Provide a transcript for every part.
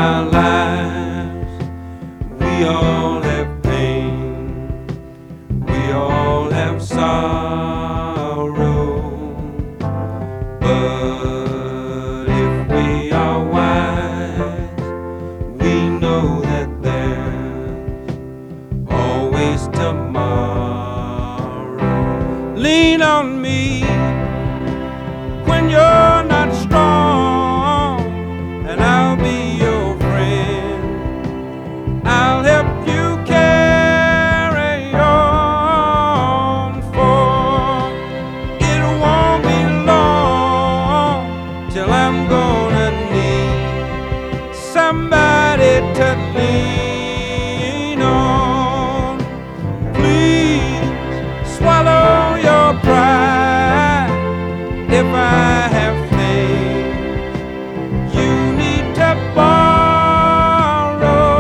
our lives. We all have pain, we all have sorrow, but if we are wise, we know that there's always tomorrow. Lean on me when you're not strong, and I'll be your friend. I'll help you carry on, for it won't be long till I'm gonna need somebody to lean on. Please swallow your pride if I have things you need to borrow,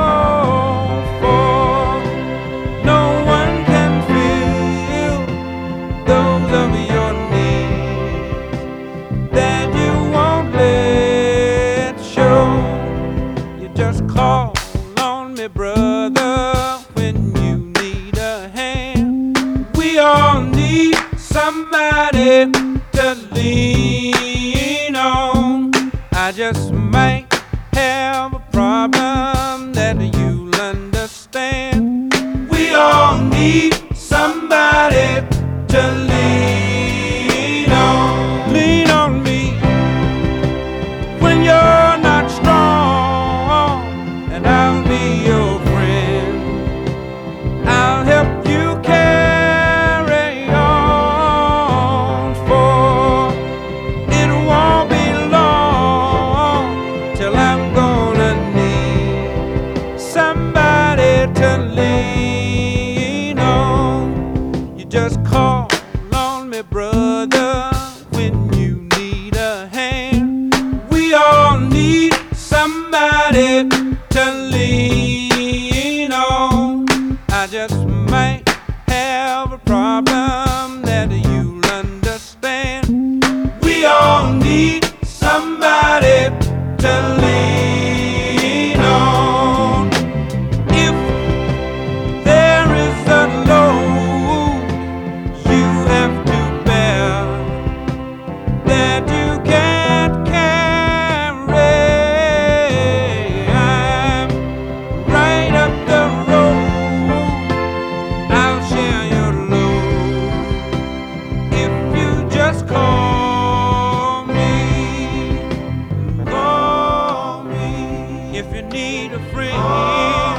for no one can fill those of your needs that you won't let show. You just call on me, brother, when you need a hand. We all need somebody to lean on. I just might have a problem that you'll understand. We all need somebody to lean on. Lean on me when you're not strong, and I'll be your friend. I'll help you carry on, for it won't be long till I'm gonna need somebody to lean on. You just call on me, brother, when you need a hand. We all need somebody to lean on. I just might have a problem that you'll understand. We all need somebody to lean on. If there is a load you have to bear that you can't carry, I'm right up the road. I'll share your load if you just call me. Call me if you need a friend.